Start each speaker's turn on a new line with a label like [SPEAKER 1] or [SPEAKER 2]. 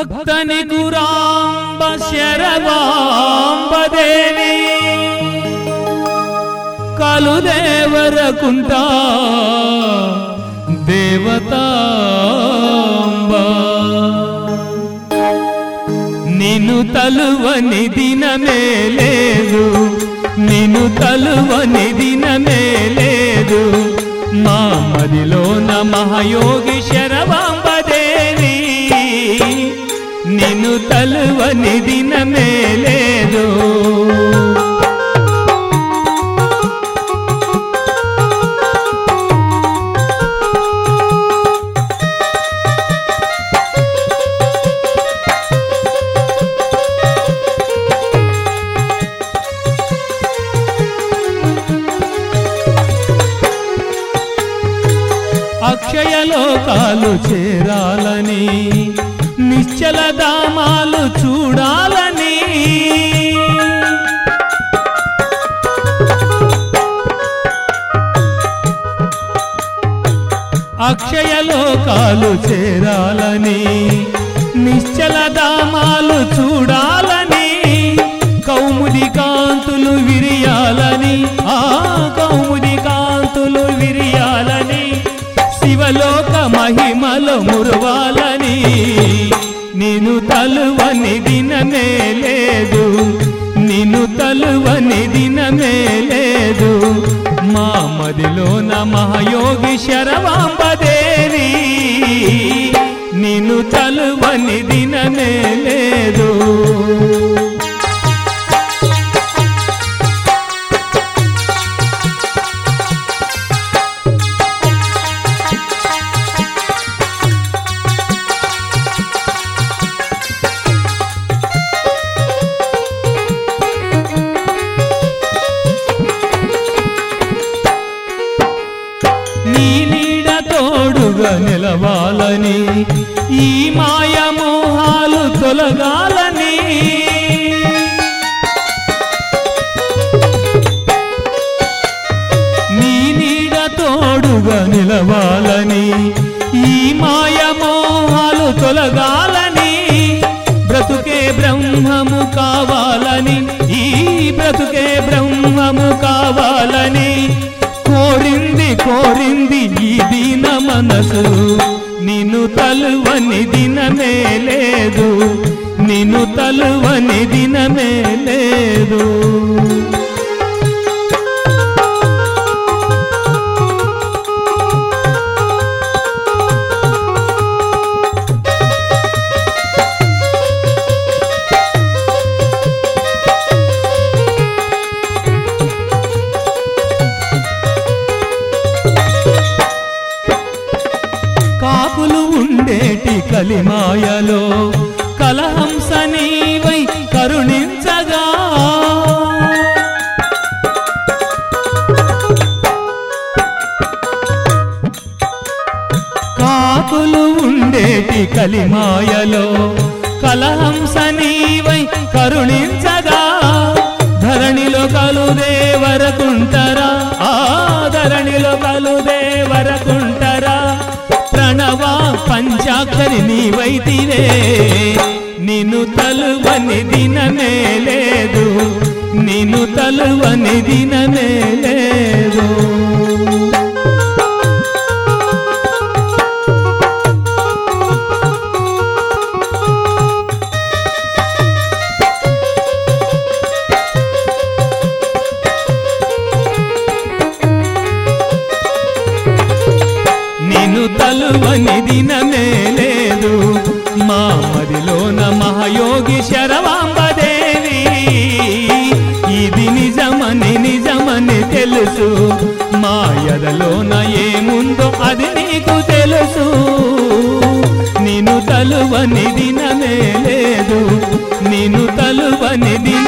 [SPEAKER 1] భక్తని గురాంబ శరవాంబదేవి కలుదేవరకుంట దేవతాంబ నిన్ను తలువని దినమే లేదు, నిన్ను తలువని దినమే లేదు. మా మదిలోన మహాయోగి శరవాంబదేవి నిన్ను తలువని దినమే లేదు. అక్షయలోకాలు చేరాలని, నిశ్చల ధామాలు చూడాలని, అక్షయలోకాలు చేరాలని, నిశ్చల ధామాలు చూడాలని, కౌముది కాంతులు విరియాలని, ఆ కౌముది కాంతులు విరియాలని, శివలోక మహిమలో మురవాలని, నిన్ను తలువని దినమే లేదు, నిన్ను తలువని దినమే లేదు. మా మదిలోన మహాయోగి శరవాంబదేవి నిన్ను తలువని దినమే లేదు. నీ నీడ తోడుగా నిలవాలని, ఈ మాయ మోహాలు తొలగాలని, నీ నీడ తోడుగా నిలవాలని, ఈ మాయ మోహాలు తొలగాలని, బ్రతుకే బ్రహ్మము కావాలని, ఈ బ్రతుకే బ్రహ్మము కావాలని కోరింది కోరింది ఈ దీన మనసు. నిన్ను తలువని దినమే లేదు, నిన్ను తలువని దినమే లేదు. కాకులు ఉండేటి కలిమాయలో కలహంస నీవై కరుణించగా, కాకులు ఉండేటి కలిమాయలో కలహంస నీవై కరుణించగా, ధరణిలో కలుదేవరకుంటరా, ఆ ధరణిలో కలుదేవరకుంటరా, ప్రణవ పంచాక్షరి నీవైతివే నిన్ను తలువని దినమే లేదు, నిన్ను తలువని దినమే లేదు. నిన్ను తలువని దినమే లేదు. మా మదిలోన మహాయోగి శరవాంబదేవి ఇది నిజమని నిజమని తెలుసు. మా ఎదలోన ఏముందో అది నీకు తెలుసు. నిన్ను తలువని దినమే లేదు, నిన్ను తలువని